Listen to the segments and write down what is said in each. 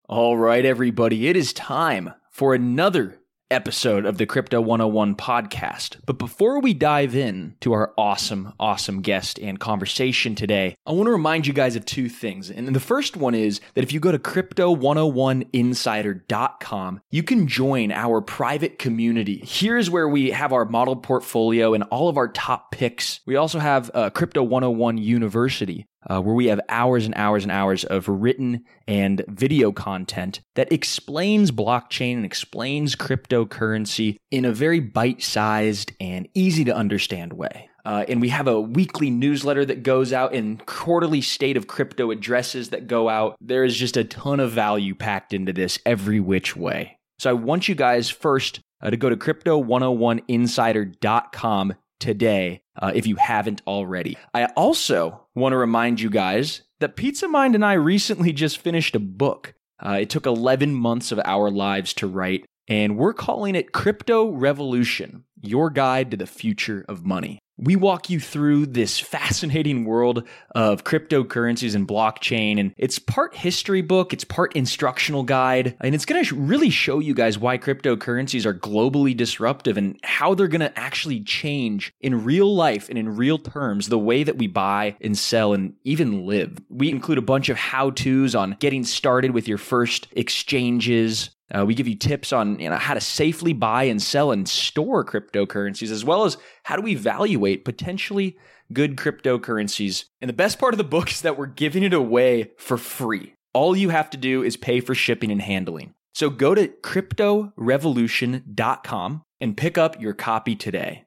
All right, everybody, it is time for another episode of the Crypto 101 podcast. But before we dive in to our awesome guest and conversation today, I want to remind you guys of two things. And the first one is that if you go to crypto101insider.com, you can join our private community. Here's where we have our model portfolio and all of our top picks. We also have Crypto 101 University, where we have hours and hours and hours of written and video content that explains blockchain and explains cryptocurrency in a very bite-sized and easy to understand way. And we have a weekly newsletter that goes out and quarterly state of crypto addresses that go out. There is just a ton of value packed into this every which way. So I want you guys first to go to crypto101insider.com today, if you haven't already. I also want to remind you guys that Pizza Mind and I recently just finished a book. It took 11 months of our lives to write, and we're calling it Crypto Revolution, Your Guide to the Future of Money. We walk you through this fascinating world of cryptocurrencies and blockchain, and it's part history book, it's part instructional guide, and it's going to really show you guys why cryptocurrencies are globally disruptive and how they're going to actually change in real life and in real terms the way that we buy and sell and even live. We include a bunch of how-tos on getting started with your first exchanges. We give you tips on how to safely buy and sell and store cryptocurrencies, as well as how to evaluate potentially good cryptocurrencies. And the best part of the book is that we're giving it away for free. All you have to do is pay for shipping and handling. So go to cryptorevolution.com and pick up your copy today.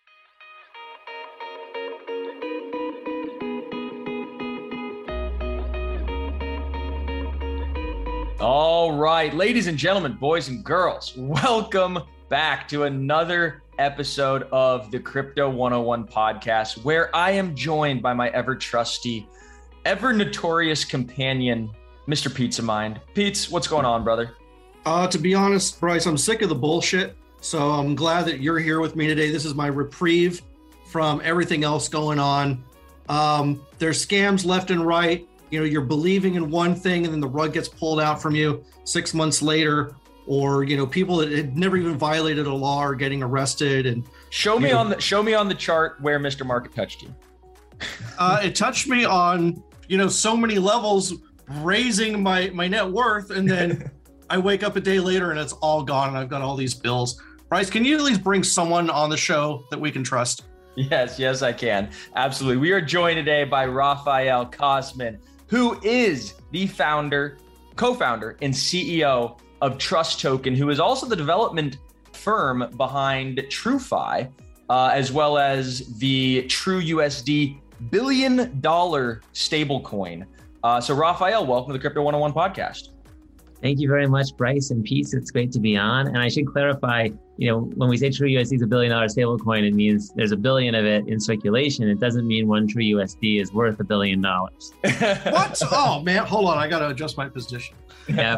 All right, ladies and gentlemen, boys and girls, welcome back to another episode of the Crypto 101 podcast, where I am joined by my ever trusty, ever notorious companion, Mr. Pizza Mind. Pete's, what's going on, brother? To be honest, Bryce, I'm sick of the bullshit. So I'm glad that you're here with me today. This is my reprieve from everything else going on. There's scams left and right. You're believing in one thing and then the rug gets pulled out from you 6 months later, or, people that had never even violated a law are getting arrested. And show me on the chart where Mr. Market touched you. It touched me on, so many levels, raising my net worth. And then I wake up a day later and it's all gone. And I've got all these bills. Bryce, can you at least bring someone on the show that we can trust? Yes, I can. Absolutely. We are joined today by Raphael Kosman, who is the co-founder and CEO of Trust Token, who is also the development firm behind TrueFi, as well as the TrueUSD $1 billion stablecoin. So Raphael, welcome to the Crypto 101 podcast. Thank you very much, Bryce and Pete. It's great to be on. And I should clarify, when we say TrueUSD is $1 billion stablecoin, it means there's 1 billion of it in circulation. It doesn't mean one TrueUSD is worth $1 billion. What? Oh, man. Hold on. I got to adjust my position. Yeah.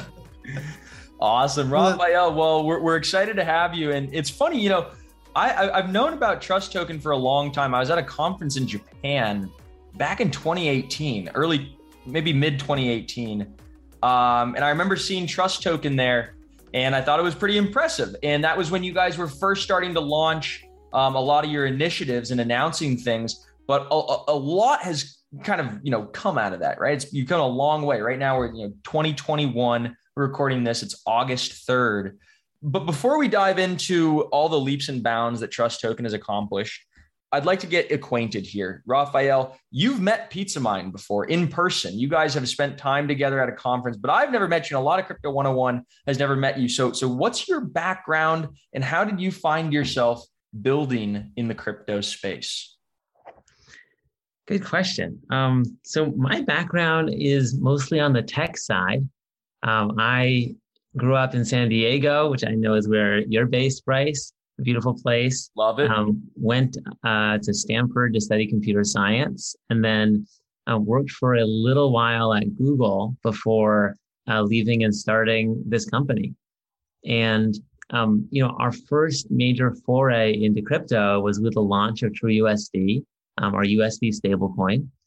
Awesome. Raphael, well, we're excited to have you. And it's funny, I've known about Trust Token for a long time. I was at a conference in Japan back in 2018, maybe mid 2018. And I remember seeing Trust Token there, and I thought it was pretty impressive. And that was when you guys were first starting to launch a lot of your initiatives and announcing things. But a lot has kind of, come out of that, right? You've come a long way. Right now we're 2021. We're recording this. It's August 3rd. But before we dive into all the leaps and bounds that Trust Token has accomplished, I'd like to get acquainted here. Raphael, you've met Pizza Mind before in person. You guys have spent time together at a conference, but I've never met you. And a lot of Crypto 101 has never met you. So what's your background and how did you find yourself building in the crypto space? Good question. So my background is mostly on the tech side. I grew up in San Diego, which I know is where you're based, Bryce. A beautiful place. Love it. Went to Stanford to study computer science, and then worked for a little while at Google before leaving and starting this company. And our first major foray into crypto was with the launch of TrueUSD, our USD stablecoin.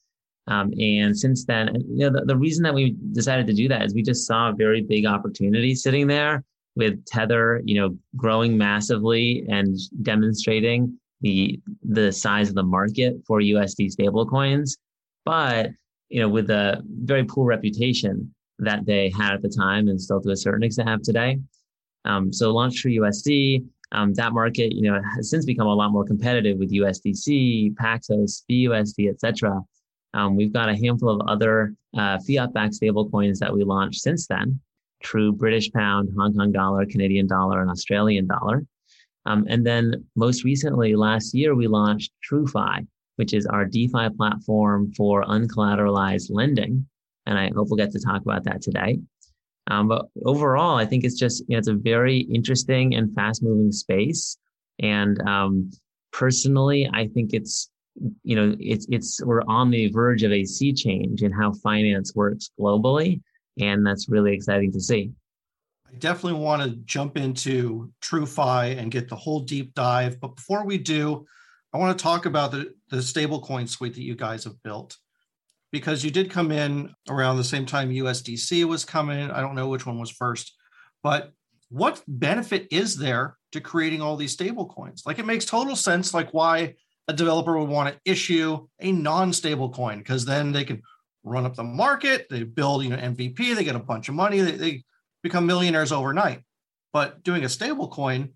And since then, the reason that we decided to do that is we just saw a very big opportunity sitting there with Tether, growing massively and demonstrating the size of the market for USD stablecoins, but with a very poor reputation that they had at the time and still to a certain extent have today. So launched TrueUSD. That market, has since become a lot more competitive with USDC, Paxos, BUSD, etc. We've got a handful of other fiat-backed stablecoins that we launched since then: True British Pound, Hong Kong Dollar, Canadian Dollar, and Australian Dollar. And then most recently, last year, we launched TrueFi, which is our DeFi platform for uncollateralized lending. And I hope we'll get to talk about that today. But overall, I think it's just, it's a very interesting and fast-moving space. And personally, I think it's we're on the verge of a sea change in how finance works globally. And that's really exciting to see. I definitely want to jump into TrueFi and get the whole deep dive. But before we do, I want to talk about the stablecoin suite that you guys have built, because you did come in around the same time USDC was coming. I don't know which one was first, but what benefit is there to creating all these stablecoins? Like, it makes total sense, like why a developer would want to issue a non-stable coin, because then they can run up the market, they build MVP, they get a bunch of money, they become millionaires overnight. But doing a stable coin,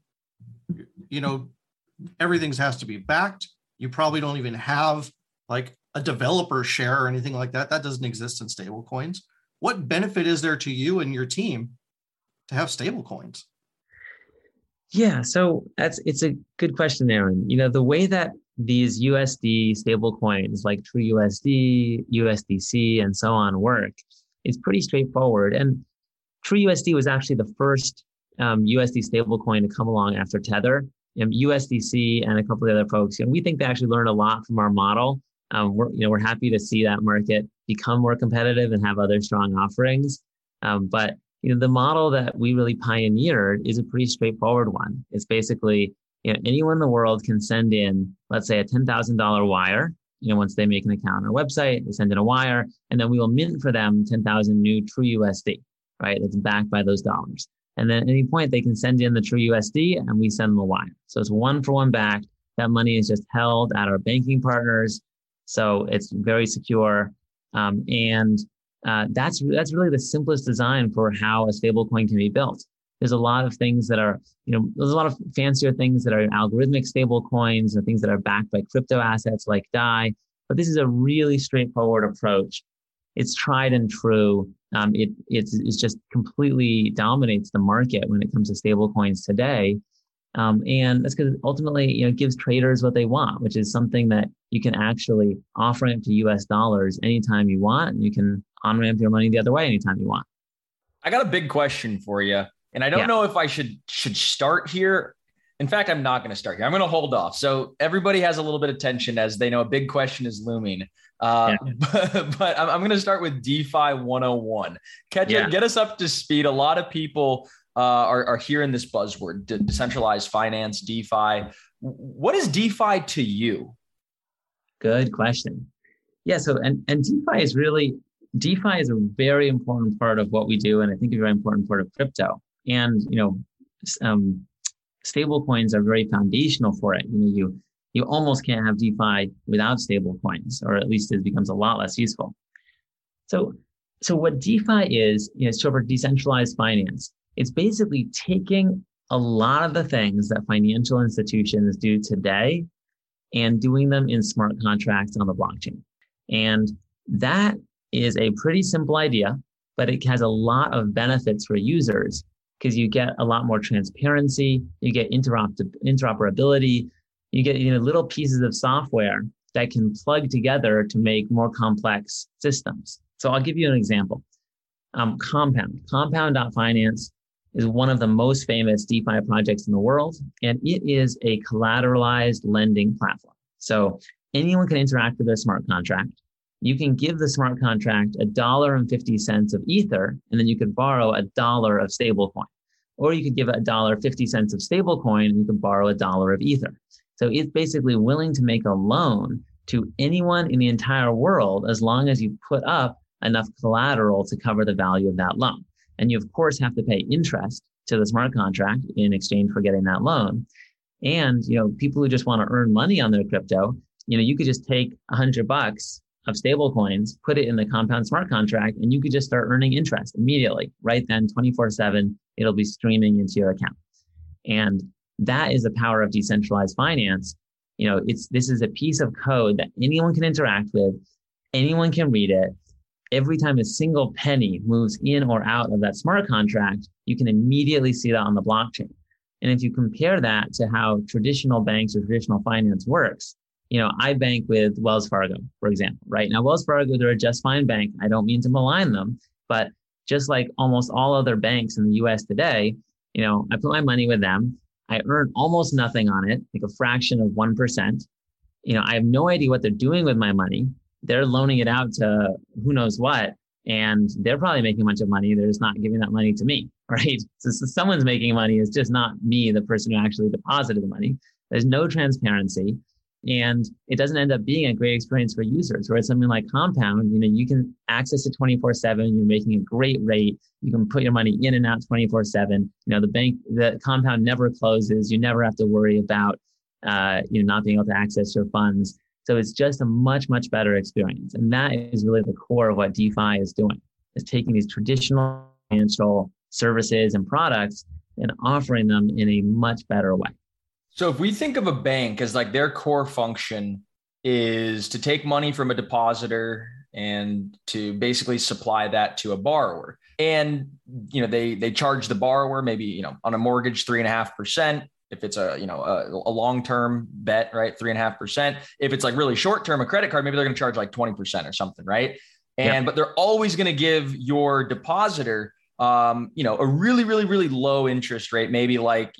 everything has to be backed. You probably don't even have like a developer share or anything like that. That doesn't exist in stable coins. What benefit is there to you and your team to have stable coins? Yeah, so it's a good question, Aaron. The way that these USD stable coins like TrueUSD, USDC, and so on work, it's pretty straightforward. And TrueUSD was actually the first USD stablecoin to come along after Tether. USDC and a couple of other folks, we think they actually learned a lot from our model. We're happy to see that market become more competitive and have other strong offerings. But the model that we really pioneered is a pretty straightforward one. It's basically, anyone in the world can send in, let's say, a $10,000 wire. Once they make an account on our website, they send in a wire, and then we will mint for them 10,000 new TrueUSD, right? That's backed by those dollars. And then at any point, they can send in the TrueUSD, and we send them a wire. So it's one for one backed. That money is just held at our banking partners. So it's very secure. And that's really the simplest design for how a stablecoin can be built. There's a lot of things that are, there's a lot of fancier things that are algorithmic stablecoins or things that are backed by crypto assets like DAI. But this is a really straightforward approach. It's tried and true. It's just completely dominates the market when it comes to stablecoins today. And that's because ultimately, it gives traders what they want, which is something that you can actually off-ramp to US dollars anytime you want, and you can on-ramp your money the other way anytime you want. I got a big question for you, and I don't know if I should start here. In fact, I'm not going to start here. I'm going to hold off. So everybody has a little bit of tension as they know a big question is looming. But I'm going to start with DeFi 101. Get us up to speed. A lot of people are hearing this buzzword, decentralized finance, DeFi. What is DeFi to you? Good question. Yeah. So, and DeFi is a very important part of what we do. And I think a very important part of crypto. And, stable coins are very foundational for it. You almost can't have DeFi without stable coins, or at least it becomes a lot less useful. So what DeFi is short for decentralized finance. It's basically taking a lot of the things that financial institutions do today and doing them in smart contracts on the blockchain. And that is a pretty simple idea, but it has a lot of benefits for users because you get a lot more transparency, you get interoperability, you get little pieces of software that can plug together to make more complex systems. So I'll give you an example. Compound.finance is one of the most famous DeFi projects in the world, and it is a collateralized lending platform. So anyone can interact with a smart contract. You can give the smart contract $1.50 of Ether, and then you could borrow $1 of stablecoin. Or you could give $1.50 of stablecoin, and you can borrow $1 of Ether. So it's basically willing to make a loan to anyone in the entire world as long as you put up enough collateral to cover the value of that loan. And you, of course, have to pay interest to the smart contract in exchange for getting that loan. And, people who just want to earn money on their crypto, you could just take $100 of stable coins, put it in the Compound smart contract, and you could just start earning interest immediately. Right then, 24/7, it'll be streaming into your account. And that is the power of decentralized finance. This is a piece of code that anyone can interact with, anyone can read it. Every time a single penny moves in or out of that smart contract, you can immediately see that on the blockchain. And if you compare that to how traditional banks or traditional finance works, I bank with Wells Fargo, for example, right? Now, Wells Fargo, they're a just fine bank. I don't mean to malign them, but just like almost all other banks in the US today, I put my money with them. I earn almost nothing on it, like a fraction of 1%. I have no idea what they're doing with my money. They're loaning it out to who knows what, and they're probably making a bunch of money. They're just not giving that money to me, right? So someone's making money. It's just not me, the person who actually deposited the money. There's no transparency. And it doesn't end up being a great experience for users. Whereas something like Compound, you can access it 24/7. You're making a great rate. You can put your money in and out 24/7. The Compound never closes. You never have to worry about, not being able to access your funds. So it's just a much, much better experience. And that is really the core of what DeFi is doing, is taking these traditional financial services and products and offering them in a much better way. So if we think of a bank as like their core function is to take money from a depositor and to basically supply that to a borrower. And, they charge the borrower maybe, on a mortgage, 3.5%. If it's a long-term bet, right? 3.5%. If it's like really short-term, a credit card, maybe they're going to charge like 20% or something, right? But they're always going to give your depositor a really, really, really low interest rate, maybe like,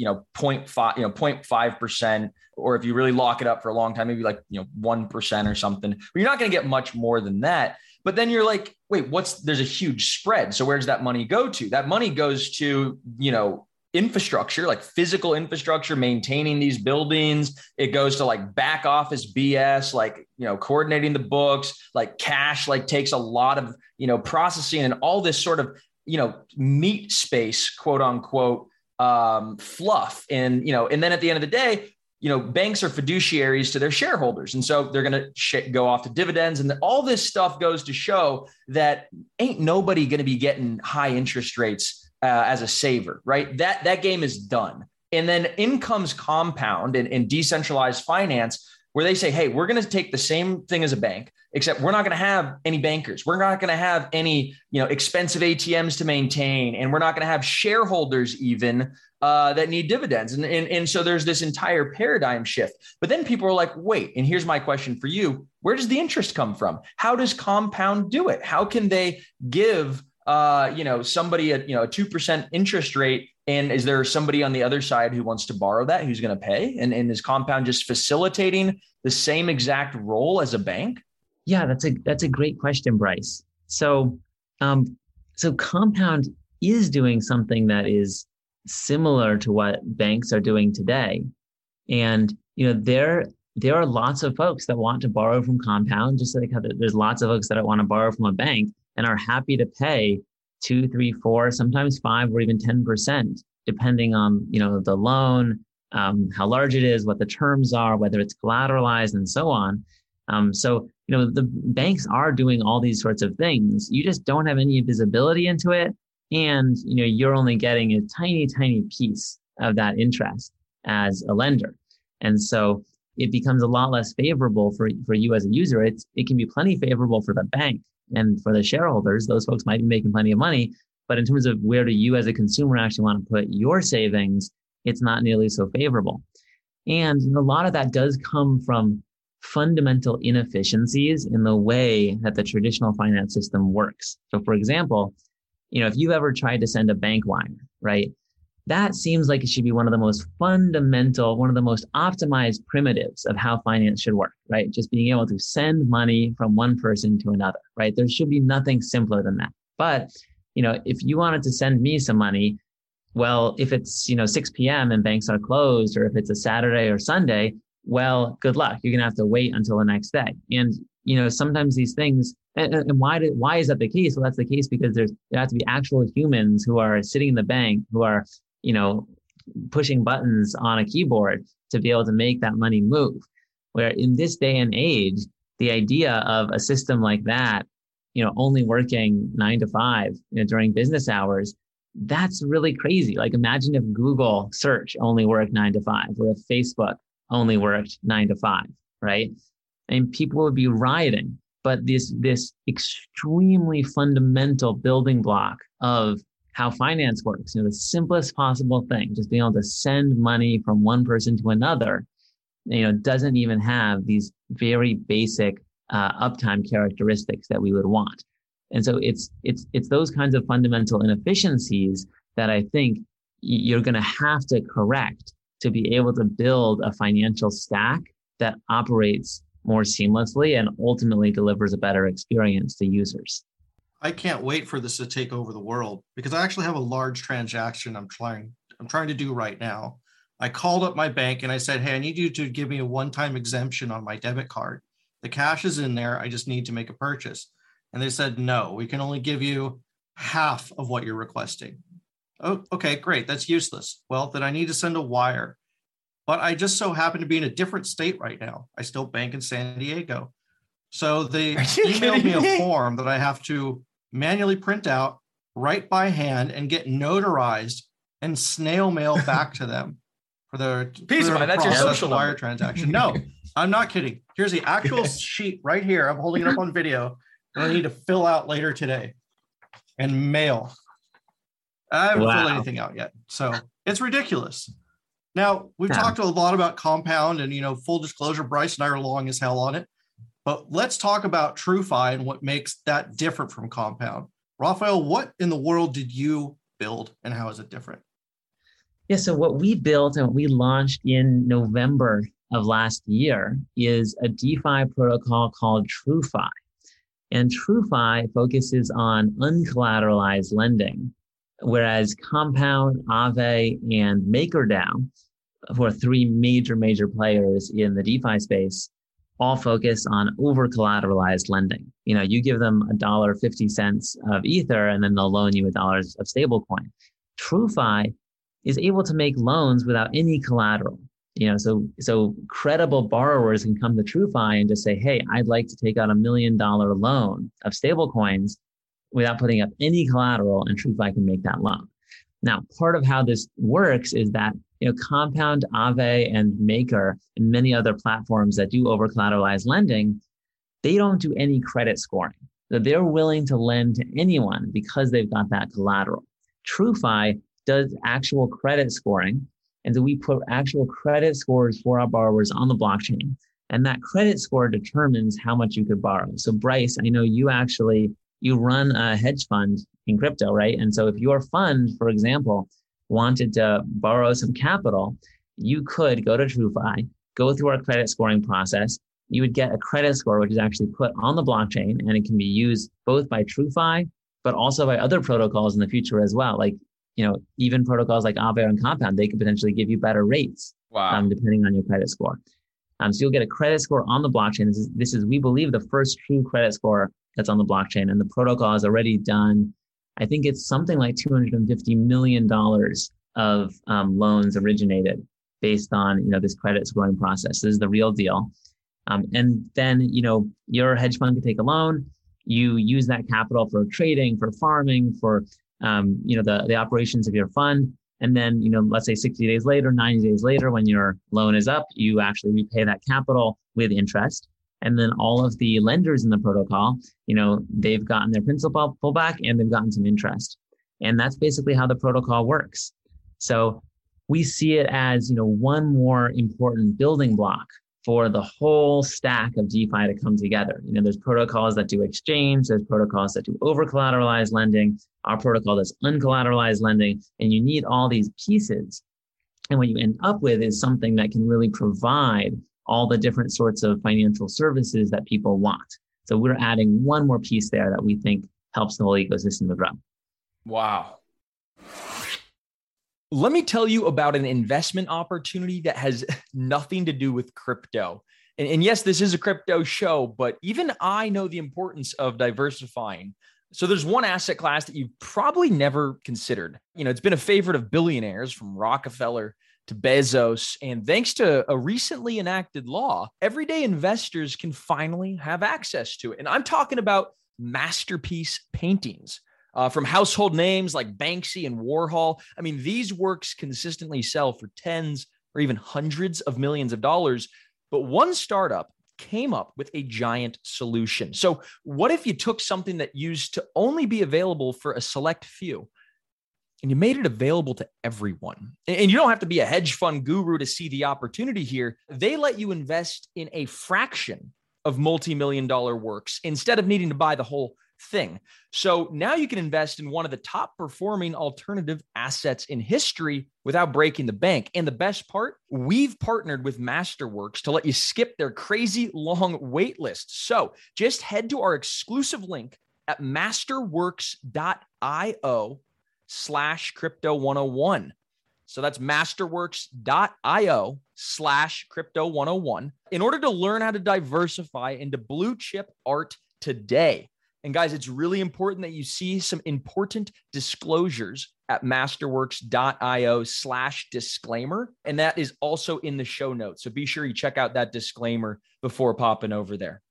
0.5%, or if you really lock it up for a long time, maybe like, 1% or something, but you're not going to get much more than that. But then you're like, wait, there's a huge spread. So where does that money go to? That money goes to, infrastructure, like physical infrastructure, maintaining these buildings. It goes to like back office BS, like, coordinating the books, like cash, like takes a lot of, processing and all this sort of, meat space, quote unquote, fluff. And, and then at the end of the day, banks are fiduciaries to their shareholders. And so they're going to go off to dividends. And all this stuff goes to show that ain't nobody going to be getting high interest rates as a saver, right? That game is done. And then in comes Compound and decentralized finance, where they say, hey, we're going to take the same thing as a bank, except we're not going to have any bankers. We're not going to have any, expensive ATMs to maintain. And we're not going to have shareholders even that need dividends. And so there's this entire paradigm shift. But then people are like, wait, and here's my question for you. Where does the interest come from? How does Compound do it? How can they give somebody a 2% interest rate? And is there somebody on the other side who wants to borrow that, who's going to pay? And is Compound just facilitating the same exact role as a bank? Yeah, that's a great question, Bryce. So Compound is doing something that is similar to what banks are doing today. And, there are lots of folks that want to borrow from Compound, just like how there's lots of folks that want to borrow from a bank and are happy to pay 2, 3, 4, sometimes 5 or even 10%, depending on, the loan, how large it is, what the terms are, whether it's collateralized and so on. The banks are doing all these sorts of things. You just don't have any visibility into it. And, you're only getting a tiny, tiny piece of that interest as a lender. And so it becomes a lot less favorable for you as a user. It can be plenty favorable for the bank and for the shareholders. Those folks might be making plenty of money. But in terms of where do you as a consumer actually want to put your savings, it's not nearly so favorable. And a lot of that does come from fundamental inefficiencies in the way that the traditional finance system works. So for example, if you've ever tried to send a bank wire, right? That seems like it should be one of the most fundamental, one of the most optimized primitives of how finance should work, right? Just being able to send money from one person to another, right? There should be nothing simpler than that. But, if you wanted to send me some money, well, if it's, 6 p.m. and banks are closed, or if it's a Saturday or Sunday, well, good luck. You're going to have to wait until the next day. And, sometimes these things, and why is that the case? Well, that's the case because there have to be actual humans who are sitting in the bank, who are, pushing buttons on a keyboard to be able to make that money move. Where in this day and age, the idea of a system like that, only working 9 to 5 during business hours, that's really crazy. Like imagine if Google search only worked 9 to 5 or if Facebook only worked 9 to 5, right? And people would be rioting. But this extremely fundamental building block of how finance works, the simplest possible thing, just being able to send money from one person to another, doesn't even have these very basic uptime characteristics that we would want. And so it's those kinds of fundamental inefficiencies that I think you're going to have to correct to be able to build a financial stack that operates more seamlessly and ultimately delivers a better experience to users. I can't wait for this to take over the world because I actually have a large transaction I'm trying to do right now. I called up my bank and I said, hey, I need you to give me a one-time exemption on my debit card. The cash is in there. I just need to make a purchase. And they said, no, we can only give you half of what you're requesting. Oh, okay, great. That's useless. Well, then I need to send a wire. But I just so happen to be in a different state right now. I still bank in San Diego. So they emailed me a form that I have to manually print out, write by hand, and get notarized and snail mail back to them for the that's your social wire number. transaction. No, I'm not kidding. Here's the actual sheet right here. I'm holding it up on video that I need to fill out later today and mail. I haven't filled anything out yet. So it's ridiculous. Now, we've talked a lot about Compound and, full disclosure, Bryce and I are long as hell on it. But let's talk about TrueFi and what makes that different from Compound. Raphael, what in the world did you build and how is it different? Yeah, so what we built and what we launched in November of last year is a DeFi protocol called TrueFi. And TrueFi focuses on uncollateralized lending, whereas Compound, Aave, and MakerDAO, who are three major players in the DeFi space, all focus on over-collateralized lending. You give them $1.50 of Ether, and then they'll loan you $1 of stablecoin. TrueFi is able to make loans without any collateral. So credible borrowers can come to TrueFi and just say, hey, I'd like to take out $1 million loan of stablecoins without putting up any collateral, and TrueFi can make that loan. Now, part of how this works is that Compound, Aave, and Maker, and many other platforms that do over-collateralized lending, they don't do any credit scoring. So they're willing to lend to anyone because they've got that collateral. TrueFi does actual credit scoring, and so we put actual credit scores for our borrowers on the blockchain, and that credit score determines how much you could borrow. So Bryce, I know you run a hedge fund in crypto, right? And so if your fund, for example, wanted to borrow some capital, you could go to TrueFi, go through our credit scoring process. You would get a credit score, which is actually put on the blockchain, and it can be used both by TrueFi, but also by other protocols in the future as well. Like, even protocols like Aave and Compound, they could potentially give you better rates, depending on your credit score. So you'll get a credit score on the blockchain. This is, we believe, the first true credit score that's on the blockchain, and the protocol has already done, I think it's something like $250 million of loans originated based on this credit scoring process. This is the real deal. And then your hedge fund could take a loan. You use that capital for trading, for farming, for the operations of your fund. And then let's say 60 days later, 90 days later, when your loan is up, you actually repay that capital with interest. And then all of the lenders in the protocol, they've gotten their principal pullback and they've gotten some interest. And that's basically how the protocol works. So we see it as, one more important building block for the whole stack of DeFi to come together. There's protocols that do exchange, there's protocols that do over-collateralized lending, our protocol does uncollateralized lending, and you need all these pieces. And what you end up with is something that can really provide all the different sorts of financial services that people want. So we're adding one more piece there that we think helps the whole ecosystem to grow. Wow. Let me tell you about an investment opportunity that has nothing to do with crypto. And yes, this is a crypto show, but even I know the importance of diversifying. So there's one asset class that you've probably never considered. It's been a favorite of billionaires from Rockefeller to Bezos. And thanks to a recently enacted law, everyday investors can finally have access to it. And I'm talking about masterpiece paintings. From household names like Banksy and Warhol. I mean, these works consistently sell for tens or even hundreds of millions of dollars. But one startup came up with a giant solution. So what if you took something that used to only be available for a select few and you made it available to everyone? And you don't have to be a hedge fund guru to see the opportunity here. They let you invest in a fraction of multi-million-dollar works instead of needing to buy the whole thing. So now you can invest in one of the top performing alternative assets in history without breaking the bank. And the best part, we've partnered with Masterworks to let you skip their crazy long wait list. So just head to our exclusive link at masterworks.io/crypto101. So that's masterworks.io/crypto101 in order to learn how to diversify into blue chip art today. And guys, it's really important that you see some important disclosures at masterworks.io/disclaimer. And that is also in the show notes. So be sure you check out that disclaimer before popping over there.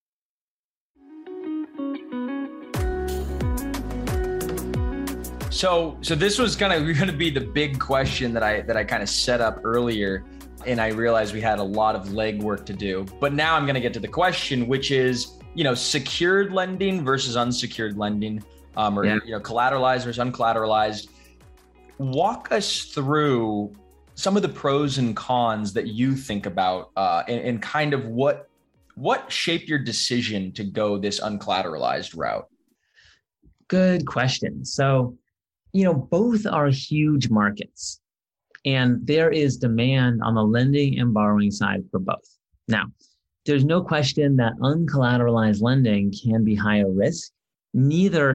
So this was going to be the big question that I kind of set up earlier. And I realized we had a lot of legwork to do. But now I'm going to get to the question, which is, secured lending versus unsecured lending, collateralized versus uncollateralized. Walk us through some of the pros and cons that you think about, and kind of what shaped your decision to go this uncollateralized route. Good question. So, both are huge markets, and there is demand on the lending and borrowing side for both. Now, there's no question that uncollateralized lending can be higher risk. Neither.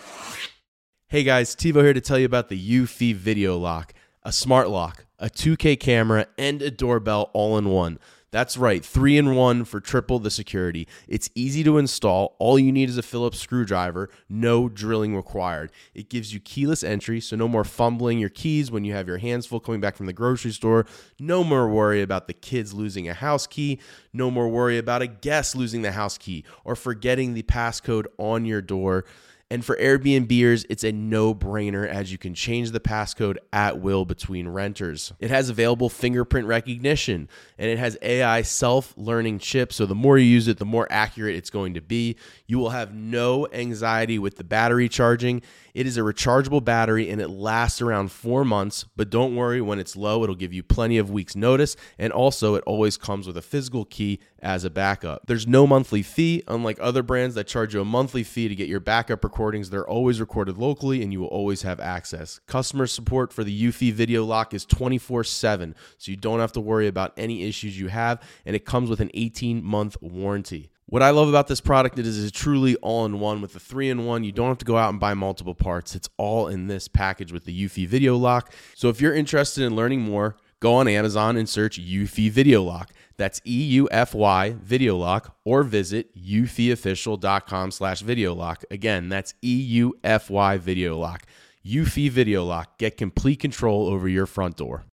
Hey guys, Tivo here to tell you about the Eufy Video Lock, a smart lock, a 2K camera, and a doorbell all in one. That's right, 3-in-1 for triple the security. It's easy to install. All you need is a Phillips screwdriver. No drilling required. It gives you keyless entry, so no more fumbling your keys when you have your hands full coming back from the grocery store. No more worry about the kids losing a house key. No more worry about a guest losing the house key or forgetting the passcode on your door. And for Airbnbers, it's a no-brainer as you can change the passcode at will between renters. It has available fingerprint recognition, and it has AI self-learning chips, so the more you use it, the more accurate it's going to be. You will have no anxiety with the battery charging. It is a rechargeable battery, and it lasts around 4 months, but don't worry, when it's low, it'll give you plenty of weeks' notice, and also it always comes with a physical key as a backup. There's no monthly fee, unlike other brands that charge you a monthly fee to get your backup recordings. They're always recorded locally, and you will always have access. Customer support for the Eufy Video Lock is 24/7, so you don't have to worry about any issues you have, and it comes with an 18-month warranty. What I love about this product is it's truly all-in-one. With the 3-in-1, you don't have to go out and buy multiple parts. It's all in this package with the Eufy Video Lock. So if you're interested in learning more, go on Amazon and search Eufy Video Lock. That's EUFY Video Lock, or visit eufyofficial.com/video lock. Again, that's EUFY Video Lock. Eufy Video Lock. Get complete control over your front door.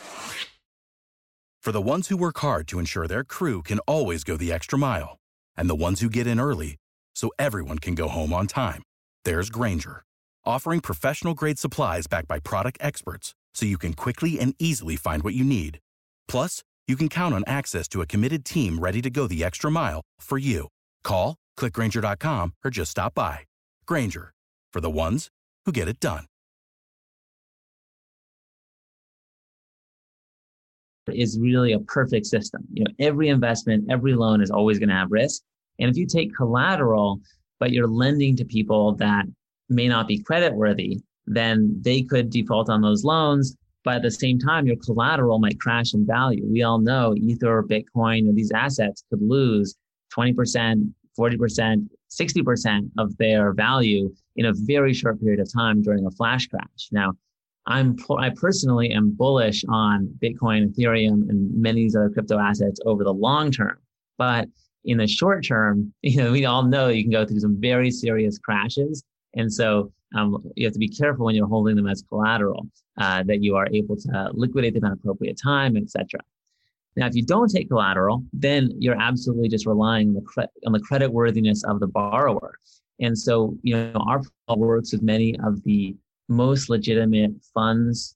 For the ones who work hard to ensure their crew can always go the extra mile, and the ones who get in early so everyone can go home on time, there's Grainger, offering professional-grade supplies backed by product experts so you can quickly and easily find what you need. Plus, you can count on access to a committed team ready to go the extra mile for you. Call, click Grainger.com, or just stop by. Grainger, for the ones who get it done. Is really a perfect system. Every investment, every loan is always going to have risk. And if you take collateral, but you're lending to people that may not be creditworthy, then they could default on those loans. But at the same time, your collateral might crash in value. We all know Ether or Bitcoin or these assets could lose 20%, 40%, 60% of their value in a very short period of time during a flash crash. Now, I personally am bullish on Bitcoin, Ethereum, and many of these other crypto assets over the long term. But in the short term, we all know you can go through some very serious crashes. And so you have to be careful when you're holding them as collateral, that you are able to liquidate them at an appropriate time, et cetera. Now, if you don't take collateral, then you're absolutely just relying on the credit worthiness of the borrower. And so, our protocol works with many of the most legitimate funds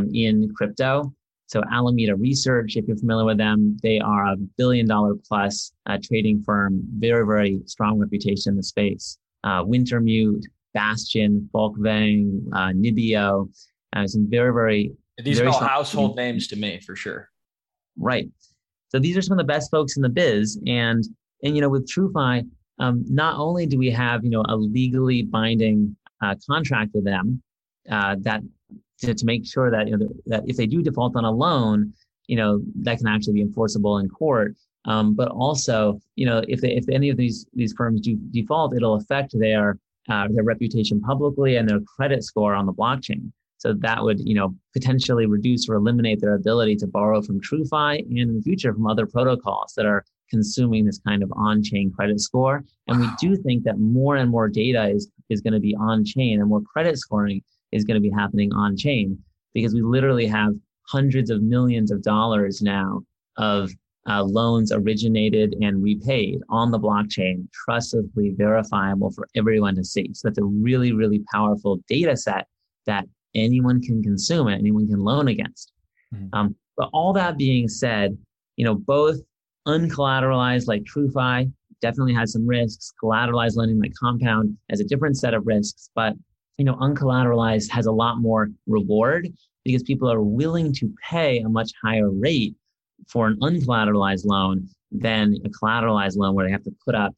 in crypto. So Alameda Research, if you're familiar with them, they are a $1 billion plus trading firm, very, very strong reputation in the space. Wintermute, Bastion, Folkvang, Nibio, some very, very... These are all household names to me, for sure. Right. So these are some of the best folks in the biz. And with TrueFi, not only do we have, a legally binding contract with them, that to make sure that that if they do default on a loan, that can actually be enforceable in court. But also, if any of these firms do default, it'll affect their reputation publicly and their credit score on the blockchain. So that would potentially reduce or eliminate their ability to borrow from TrueFi and in the future from other protocols that are consuming this kind of on-chain credit score. And we do think that more and more data is going to be on-chain, and more credit scoring is going to be happening on-chain, because we literally have hundreds of millions of dollars now of loans originated and repaid on the blockchain, trustably verifiable for everyone to see. So that's a really, really powerful data set that anyone can consume and anyone can loan against. Mm-hmm. But all that being said, both uncollateralized like TrueFi definitely has some risks. Collateralized lending like Compound has a different set of risks, but uncollateralized has a lot more reward because people are willing to pay a much higher rate for an uncollateralized loan than a collateralized loan where they have to put up,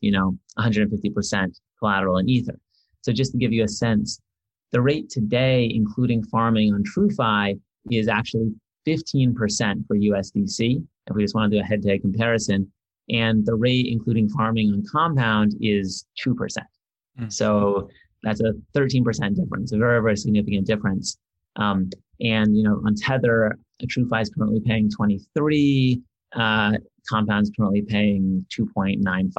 150% collateral in Ether. So just to give you a sense, the rate today, including farming on TrueFi, is actually 15% for USDC, if we just want to do a head-to-head comparison. And the rate, including farming on Compound, is 2%. Mm-hmm. So that's a 13% difference, a very, very significant difference. And, on Tether, TrueFi is currently paying 23, Compound's currently paying 2.95.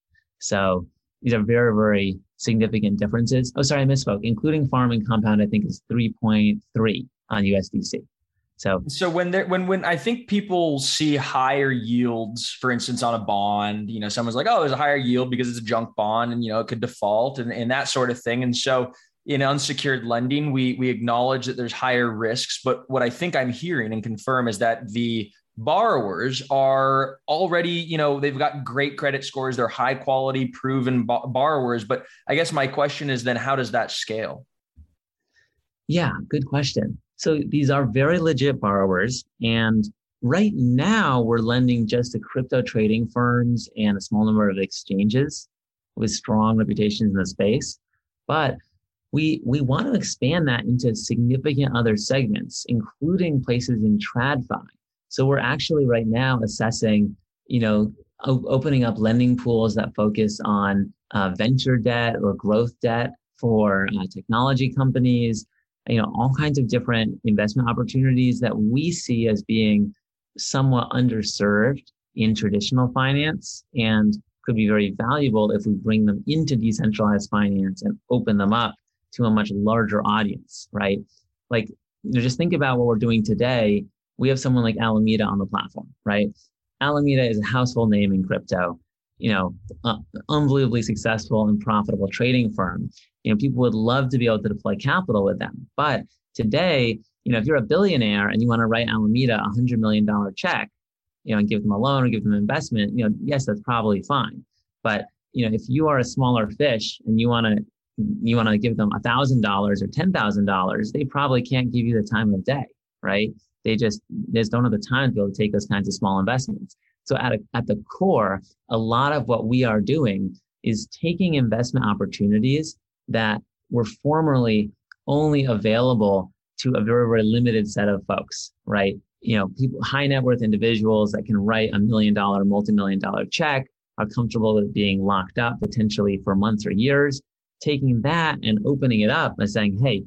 So these are very, very significant differences. Oh, sorry, I misspoke. Including farming, Compound, I think is 3.3 on USDC. So when I think people see higher yields, for instance, on a bond, someone's like, oh, there's a higher yield because it's a junk bond and, it could default and that sort of thing. And so in unsecured lending, we acknowledge that there's higher risks. But what I think I'm hearing and confirm is that the borrowers are already, they've got great credit scores. They're high quality, proven borrowers. But I guess my question is then, how does that scale? Yeah, good question. So these are very legit borrowers. And right now we're lending just to crypto trading firms and a small number of exchanges with strong reputations in the space. But we want to expand that into significant other segments, including places in TradFi. So we're actually right now assessing, opening up lending pools that focus on venture debt or growth debt for technology companies, all kinds of different investment opportunities that we see as being somewhat underserved in traditional finance and could be very valuable if we bring them into decentralized finance and open them up to a much larger audience, right? Like, just think about what we're doing today. We have someone like Alameda on the platform, right? Alameda is a household name in crypto, unbelievably successful and profitable trading firm. People would love to be able to deploy capital with them. But today, if you're a billionaire and you want to write Alameda a $100 million check, and give them a loan or give them an investment, yes, that's probably fine. But, if you are a smaller fish and you want to give them $1,000 or $10,000, they probably can't give you the time of day, right? They just don't have the time to be able to take those kinds of small investments. So at the core, a lot of what we are doing is taking investment opportunities that were formerly only available to a very, very limited set of folks, right? People, high net worth individuals that can write $1 million, multi-million-dollar check, are comfortable with being locked up potentially for months or years, taking that and opening it up and saying, hey,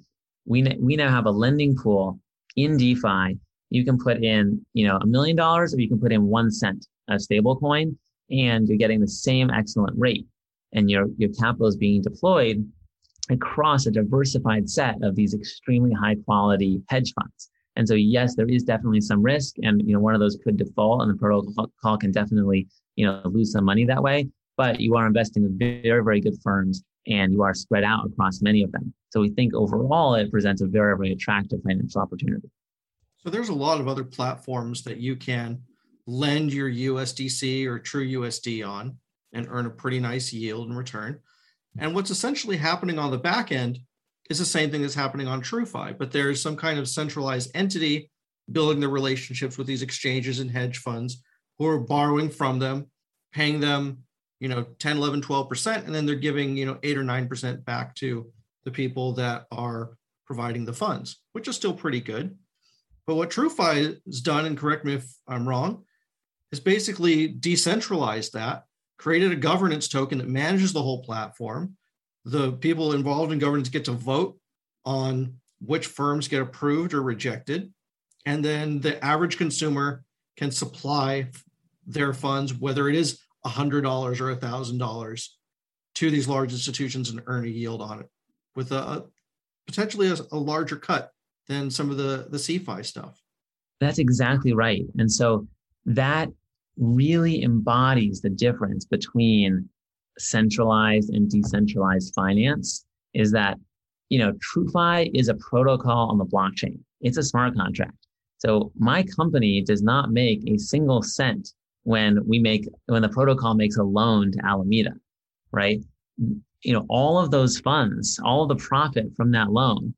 we now have a lending pool in DeFi. You can put in, $1 million, or you can put in 1 cent of stable coin, and you're getting the same excellent rate. And your capital is being deployed across a diversified set of these extremely high quality hedge funds. And so, yes, there is definitely some risk, and one of those could default, and the protocol can definitely lose some money that way. But you are investing with very, very good firms, and you are spread out across many of them. So we think overall it presents a very, very attractive financial opportunity. So there's a lot of other platforms that you can lend your USDC or True USD on and earn a pretty nice yield in return. And what's essentially happening on the back end is the same thing that's happening on TrueFi, but there's some kind of centralized entity building the relationships with these exchanges and hedge funds who are borrowing from them, paying them 10, 11, 12%, and then they're giving 8 or 9% back to the people that are providing the funds, which is still pretty good. But what TrueFi has done, and correct me if I'm wrong, is basically decentralized that, created a governance token that manages the whole platform. The people involved in governance get to vote on which firms get approved or rejected. And then the average consumer can supply their funds, whether it is $100 or $1,000, to these large institutions and earn a yield on it with potentially a larger cut than some of the CeFi stuff. That's exactly right. And so that really embodies the difference between centralized and decentralized finance, is that, TrueFi is a protocol on the blockchain. It's a smart contract. So my company does not make a single cent when the protocol makes a loan to Alameda, right? All of those funds, all of the profit from that loan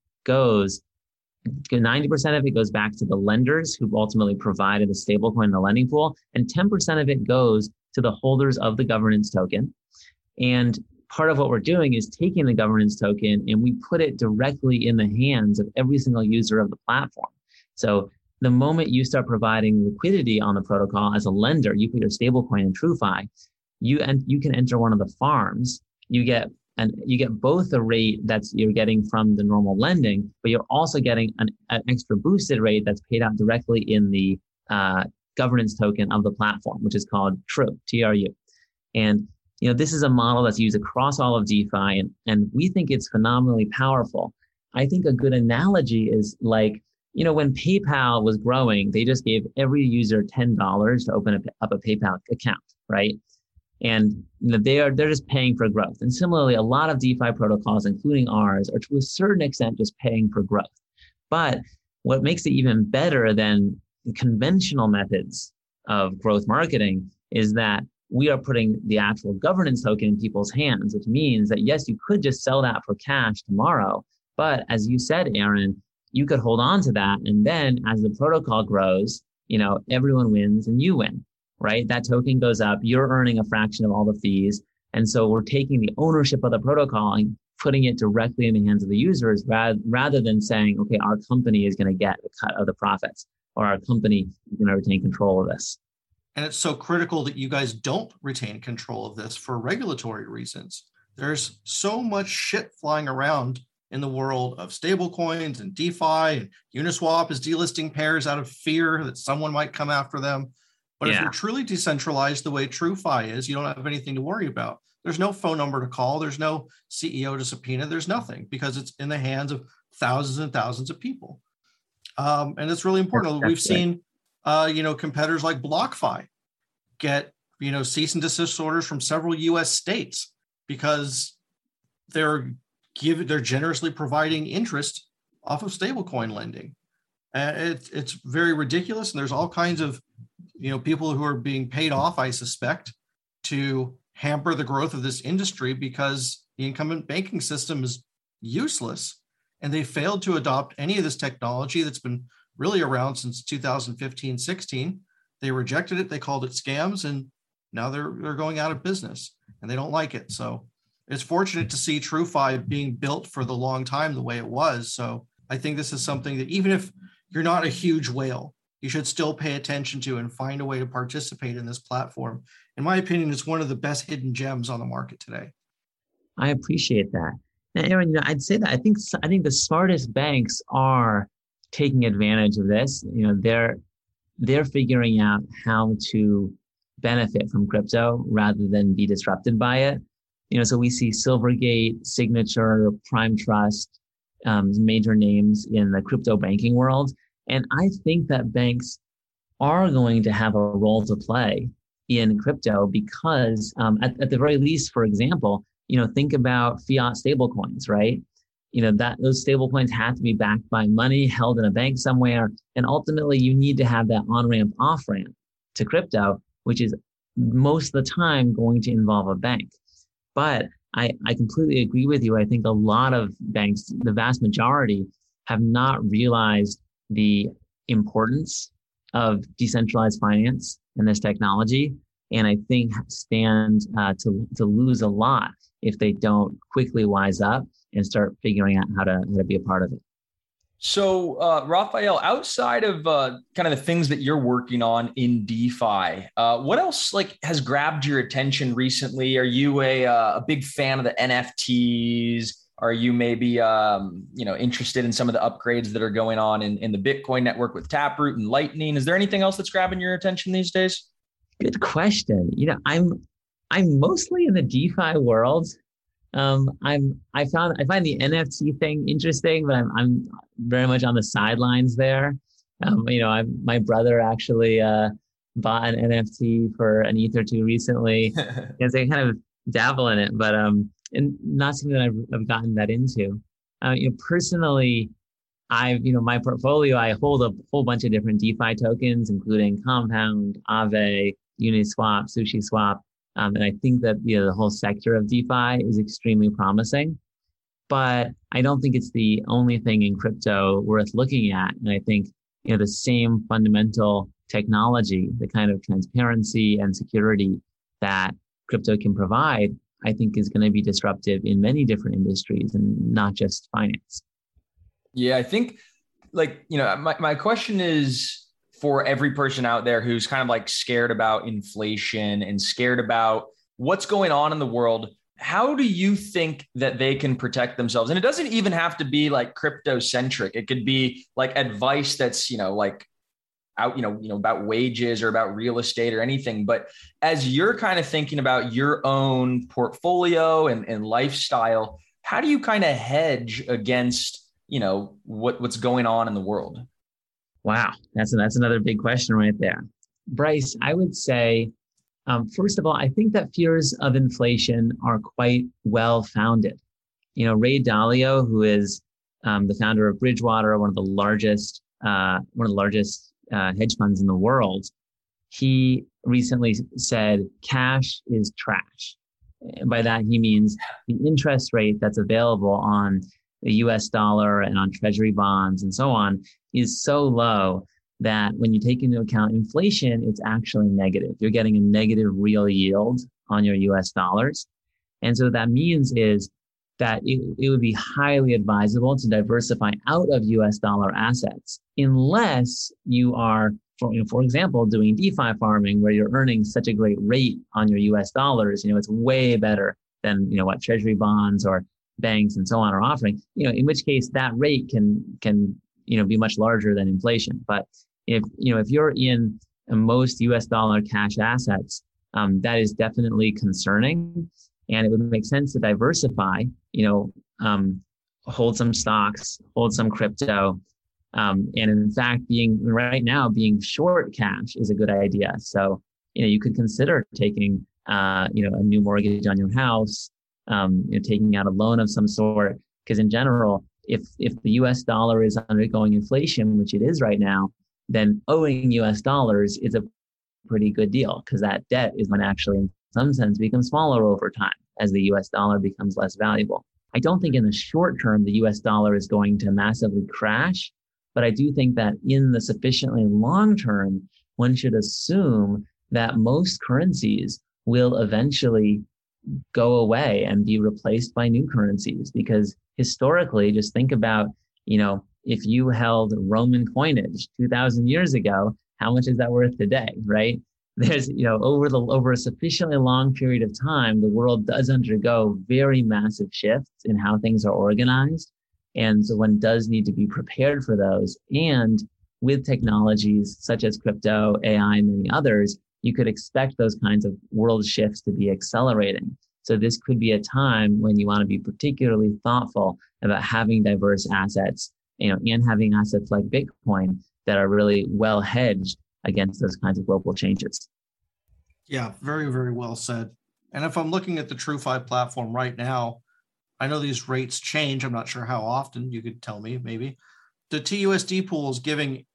90% of it goes back to the lenders who ultimately provided the stablecoin in the lending pool, and 10% of it goes to the holders of the governance token. And part of what we're doing is taking the governance token and we put it directly in the hands of every single user of the platform. So the moment you start providing liquidity on the protocol as a lender, you put your stablecoin in TrueFi, you can enter one of the farms. You get both the rate that's you're getting from the normal lending, but you're also getting an extra boosted rate that's paid out directly in the governance token of the platform, which is called True, TRU. And this is a model that's used across all of DeFi, and we think it's phenomenally powerful. I think a good analogy is like, when PayPal was growing, they just gave every user $10 to open up a PayPal account, right? And they're just paying for growth. And similarly, a lot of DeFi protocols, including ours, are to a certain extent just paying for growth. But what makes it even better than conventional methods of growth marketing is that we are putting the actual governance token in people's hands, which means that, yes, you could just sell that for cash tomorrow. But as you said, Aaron, you could hold on to that. And then as the protocol grows, everyone wins and you win, right? That token goes up, you're earning a fraction of all the fees. And so we're taking the ownership of the protocol and putting it directly in the hands of the users rather than saying, okay, our company is going to get a cut of the profits, or our company is going to retain control of this. And it's so critical that you guys don't retain control of this for regulatory reasons. There's so much shit flying around in the world of stablecoins and DeFi, and Uniswap is delisting pairs out of fear that someone might come after them. But if you're truly decentralized the way TrueFi is, you don't have anything to worry about. There's no phone number to call. There's no CEO to subpoena. There's nothing, because it's in the hands of thousands and thousands of people. And it's really important. We've seen, competitors like BlockFi get, cease and desist orders from several U.S. states because they're generously providing interest off of stablecoin lending. And it's very ridiculous. And there's all kinds of, people who are being paid off, I suspect, to hamper the growth of this industry because the incumbent banking system is useless. And they failed to adopt any of this technology that's been really around since 2015, 16. They rejected it. They called it scams. And now they're going out of business and they don't like it. So it's fortunate to see TrueFi being built for the long time the way it was. So I think this is something that even if you're not a huge whale, you should still pay attention to and find a way to participate in this platform. In my opinion, it's one of the best hidden gems on the market today. I appreciate that. And Aaron, I'd say that I think the smartest banks are taking advantage of this. They're figuring out how to benefit from crypto rather than be disrupted by it. So we see Silvergate, Signature, Prime Trust, major names in the crypto banking world. And I think that banks are going to have a role to play in crypto because at the very least, for example, think about fiat stablecoins, right? That those stablecoins have to be backed by money held in a bank somewhere. And ultimately you need to have that on-ramp, off-ramp to crypto, which is most of the time going to involve a bank. But I completely agree with you. I think a lot of banks, the vast majority, have not realized the importance of decentralized finance and this technology. And I think stand to lose a lot if they don't quickly wise up and start figuring out how to be a part of it. So, Raphael, outside of kind of the things that you're working on in DeFi, what else has grabbed your attention recently? Are you a big fan of the NFTs? Are you maybe interested in some of the upgrades that are going on in the Bitcoin network with Taproot and Lightning? Is there anything else that's grabbing your attention these days? Good question. I'm mostly in the DeFi world. I find the NFT thing interesting, but I'm very much on the sidelines there. My brother actually bought an NFT for an ETH or two recently, and so I kind of dabble in it, but and not something that I've gotten that into. Personally, my portfolio, I hold a whole bunch of different DeFi tokens, including Compound, Aave, Uniswap, SushiSwap. And I think that the whole sector of DeFi is extremely promising, but I don't think it's the only thing in crypto worth looking at. And I think the same fundamental technology, the kind of transparency and security that crypto can provide, I think is going to be disruptive in many different industries and not just finance. Yeah, I think my question is, for every person out there who's kind of scared about inflation and scared about what's going on in the world, how do you think that they can protect themselves? And it doesn't even have to be crypto centric. It could be advice that's, about wages or about real estate or anything. But as you're kind of thinking about your own portfolio and lifestyle, how do you kind of hedge against, what's going on in the world? Wow, that's another big question right there. Bryce, I would say, first of all, I think that fears of inflation are quite well-founded. Ray Dalio, who is the founder of Bridgewater, one of the largest hedge funds in the world, he recently said cash is trash. By that, he means the interest rate that's available on the US dollar and on treasury bonds and so on is so low that when you take into account inflation, it's actually negative. You're getting a negative real yield on your US dollars. And so what that means is that it would be highly advisable to diversify out of US dollar assets unless you are, for example, doing DeFi farming where you're earning such a great rate on your US dollars. It's way better than, what treasury bonds or banks and so on are offering, in which case that rate can be much larger than inflation. But if you're in most US dollar cash assets, that is definitely concerning. And it would make sense to diversify, hold some stocks, hold some crypto. And in fact, being short cash is a good idea. So, you could consider taking, a new mortgage on your house, taking out a loan of some sort, because in general, if the US dollar is undergoing inflation, which it is right now, then owing US dollars is a pretty good deal because that debt is going to actually, in some sense, become smaller over time as the US dollar becomes less valuable. I don't think in the short term, the US dollar is going to massively crash, but I do think that in the sufficiently long term, one should assume that most currencies will eventually go away and be replaced by new currencies. Because historically, just think about, if you held Roman coinage 2,000 years ago, how much is that worth today, right? there's, over a sufficiently long period of time, the world does undergo very massive shifts in how things are organized. And so one does need to be prepared for those. And with technologies such as crypto, AI, and many others, you could expect those kinds of world shifts to be accelerating. So this could be a time when you want to be particularly thoughtful about having diverse assets, and having assets like Bitcoin that are really well hedged against those kinds of global changes. Yeah, very, very well said. And if I'm looking at the TrueFi platform right now, I know these rates change. I'm not sure how often. You could tell me maybe. The TUSD pool is giving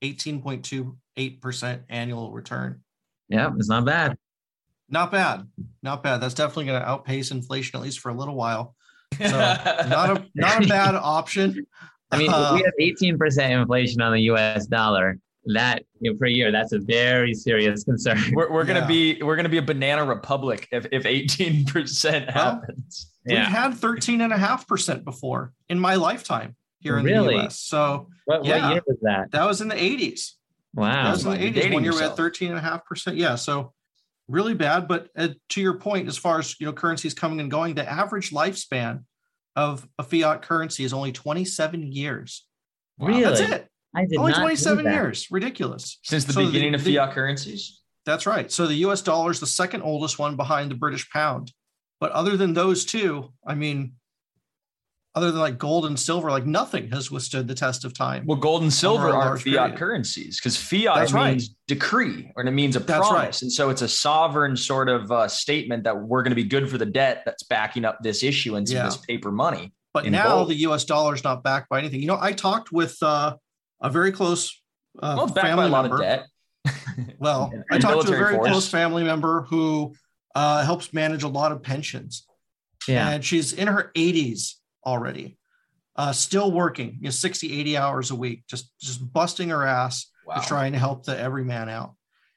18.28% annual return. Yeah, it's not bad. Not bad. Not bad. That's definitely going to outpace inflation, at least for a little while. So not a bad option. I mean, if we have 18% inflation on the US dollar, that per year, that's a very serious concern. We're gonna be a banana republic if 18% happens. We've had 13.5% before in my lifetime here in the US. So what year was that? That was in the 80s. Wow. That was in the 80s when you were at 13.5%. Yeah. So really bad. But to your point, as far as currencies coming and going, the average lifespan of a fiat currency is only 27 years. Wow. Really? That's it. I did only not 27 years. Ridiculous. Since the beginning of fiat currencies? That's right. So the US dollar is the second oldest one behind the British pound. But other than those two, I mean, other than like gold and silver, like nothing has withstood the test of time. Well, gold and silver aren't fiat currencies because fiat means decree, or it means a promise. Right. And so it's a sovereign sort of statement that we're going to be good for the debt that's backing up this issuance of this paper money. But now the US dollar is not backed by anything. I talked with a very close backed family by a lot member. of debt. Well, I talked to a very close family member who helps manage a lot of pensions. Yeah. And she's in her 80s already, still working, 60, 80 hours a week, just busting her ass, trying to help the everyman out.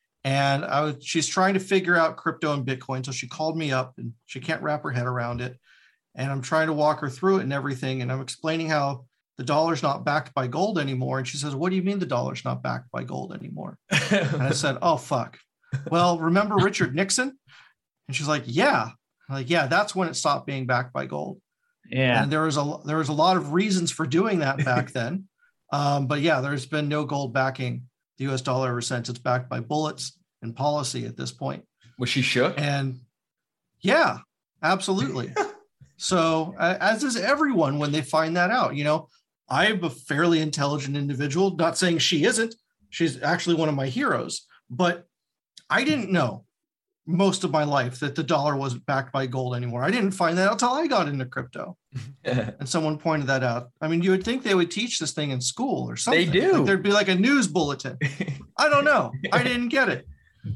And she's trying to figure out crypto and Bitcoin. So she called me up and she can't wrap her head around it. And I'm trying to walk her through it and everything. And I'm explaining how the dollar's not backed by gold anymore. And she says, what do you mean the dollar's not backed by gold anymore? And I said, oh, fuck. Well, remember Richard Nixon? And she's like, yeah. I'm like, yeah, that's when it stopped being backed by gold. Yeah. And there was a lot of reasons for doing that back then. But yeah, there's been no gold backing the US dollar ever since. It's backed by bullets and policy at this point. Was she shook? And yeah, absolutely. So as is everyone when they find that out. I'm a fairly intelligent individual, not saying she isn't. She's actually one of my heroes, but I didn't know most of my life that the dollar wasn't backed by gold anymore. I didn't find that out until I got into crypto. And someone pointed that out. I mean, you would think they would teach this thing in school or something. They do. Like there'd be like a news bulletin. I don't know. I didn't get it.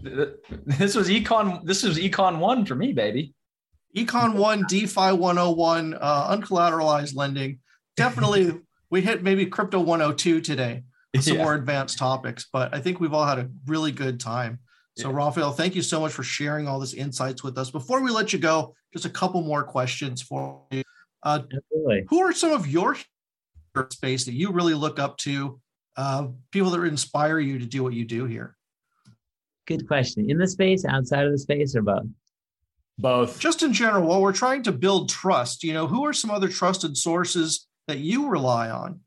This was Econ 1 for me, baby. Econ 1, DeFi 101, uncollateralized lending. Definitely, we hit maybe crypto 102 today with some more advanced topics, but I think we've all had a really good time. So Raphael, thank you so much for sharing all this insights with us. Before we let you go, just a couple more questions for you. Who are some of your space that you really look up to, people that inspire you to do what you do here? Good question. In the space, outside of the space, or both? Both. Just in general, while we're trying to build trust, who are some other trusted sources that you rely on?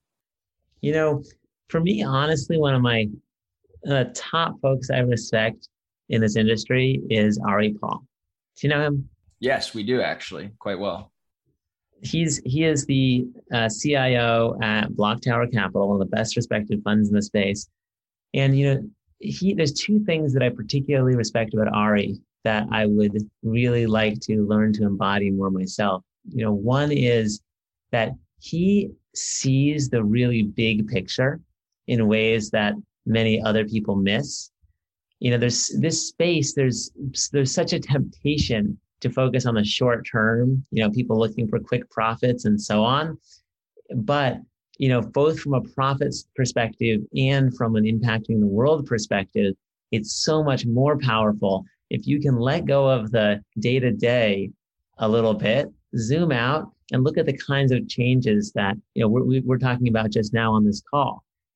For me, honestly, one of my top folks I respect in this industry is Ari Paul. Do you know him? Yes, we do actually, quite well. He is the CIO at Block Tower Capital, one of the best respected funds in the space. And there's two things that I particularly respect about Ari that I would really like to learn to embody more myself. One is that he sees the really big picture in ways that many other people miss. There's this space, there's such a temptation to focus on the short term, people looking for quick profits and so on. But, both from a profits perspective and from an impacting the world perspective, it's so much more powerful if you can let go of the day-to-day a little bit, zoom out and look at the kinds of changes that we're talking about just now on this call.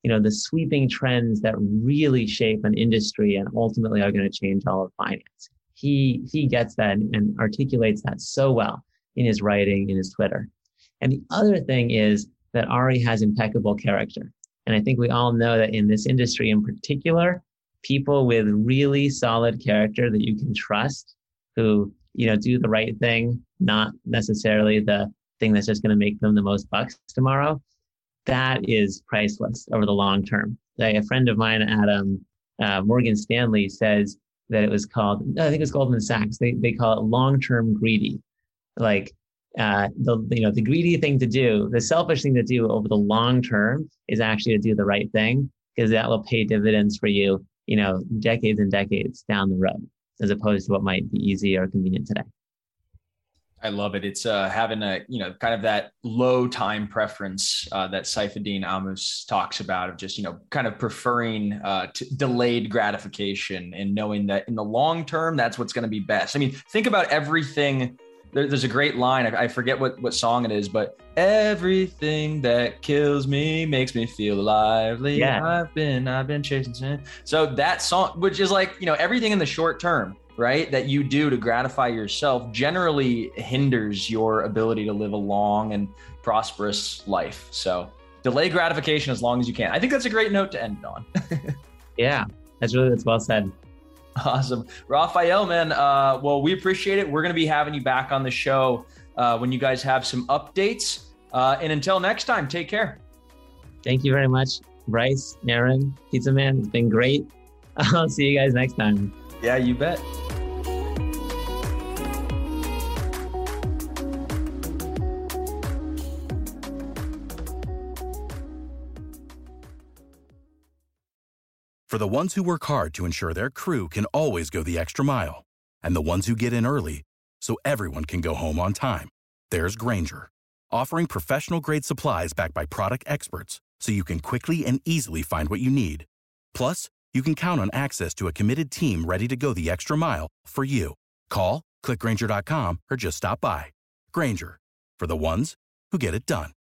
the sweeping trends that really shape an industry and ultimately are going to change all of finance. He gets that and articulates that so well in his writing, in his Twitter. And the other thing is that Ari has impeccable character. And I think we all know that in this industry in particular, people with really solid character that you can trust, who, do the right thing, not necessarily the thing that's just going to make them the most bucks tomorrow, that is priceless over the long term. A friend of mine at Morgan Stanley says that it was called, I think it's Goldman Sachs, they call it long-term greedy. Like the greedy thing to do, the selfish thing to do over the long term is actually to do the right thing, because that will pay dividends for you, decades and decades down the road, as opposed to what might be easy or convenient today. I love it. It's having a, kind of that low time preference that Saifedean Ammous talks about, of just, kind of preferring delayed gratification and knowing that in the long term, that's what's going to be best. I mean, think about everything. There's a great line. I forget what song it is, but everything that kills me makes me feel lively. Yeah. I've been chasing sin. So that song, which is like, everything in the short term, right, that you do to gratify yourself generally hinders your ability to live a long and prosperous life. So delay gratification as long as you can. I think that's a great note to end on. Yeah, that's well said. Awesome. Raphael, man. Well, we appreciate it. We're going to be having you back on the show when you guys have some updates. And until next time, take care. Thank you very much, Bryce, Aaron, Pizza Man. It's been great. I'll see you guys next time. Yeah, you bet. For the ones who work hard to ensure their crew can always go the extra mile, and the ones who get in early so everyone can go home on time, there's Grainger, offering professional-grade supplies backed by product experts so you can quickly and easily find what you need. Plus, you can count on access to a committed team ready to go the extra mile for you. Call, click Grainger.com, or just stop by. Grainger, for the ones who get it done.